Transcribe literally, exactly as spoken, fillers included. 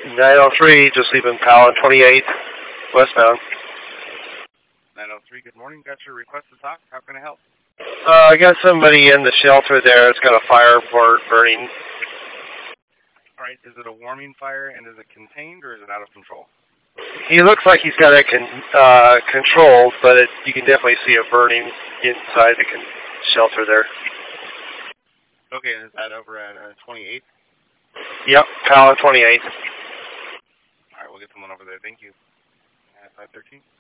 nine oh three, just leaving Powell twenty-eight, westbound. nine oh three, good morning. Got your request to talk. How can I help? Uh, I got somebody in the shelter there. It's got a fire bur- burning. All right, is it a warming fire, and is it contained, or is it out of control? He looks like he's got it con- uh, controlled, but it, you can definitely see it burning inside the con- shelter there. Okay, is that over at uh, twenty-eight? Yep, Powell twenty-eight. All right, we'll get someone over there. Thank you. Uh, five thirteen.